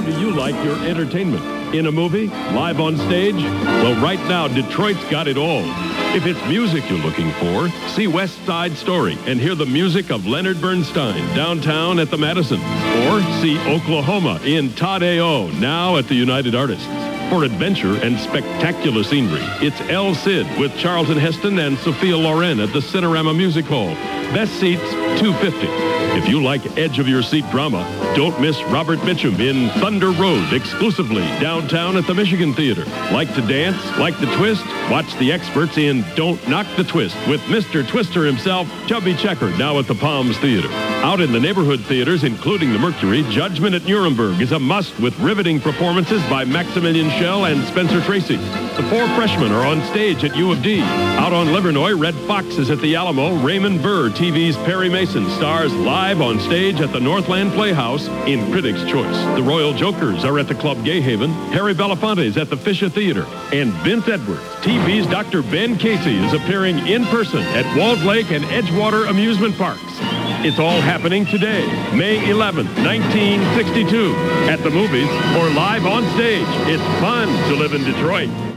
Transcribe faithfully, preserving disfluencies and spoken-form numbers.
do you like your entertainment? In a movie? Live on stage? Well, right now, Detroit's got it all. If it's music you're looking for, see West Side Story and hear the music of Leonard Bernstein downtown at the Madison. Or see Oklahoma in Todd A O, now at the United Artists. For adventure and spectacular scenery, it's El Cid with Charlton Heston and Sophia Loren at the Cinerama Music Hall. Best seats, two hundred fifty dollars. If you like edge-of-your-seat drama, don't miss Robert Mitchum in Thunder Road, exclusively downtown at the Michigan Theater. Like to dance? Like the twist? Watch the experts in Don't Knock the Twist with Mister Twister himself, Chubby Checker, now at the Palms Theater. Out in the neighborhood theaters, including the Mercury, Judgment at Nuremberg is a must with riveting performances by Maximilian Schell and Spencer Tracy. The Four Freshmen are on stage at U of D. Out on Livernois, Red Fox is at the Alamo. Raymond Burr, T V's Perry Mason, stars live on stage at the Northland Playhouse in Critics' Choice. The Royal Jokers are at the Club Gay Haven. Harry Belafonte is at the Fisher Theater. And Vince Edwards, T V's Doctor Ben Casey, is appearing in person at Walled Lake and Edgewater amusement parks. It's all happening today, May eleventh, nineteen sixty-two, at the movies or live on stage. It's fun to live in Detroit.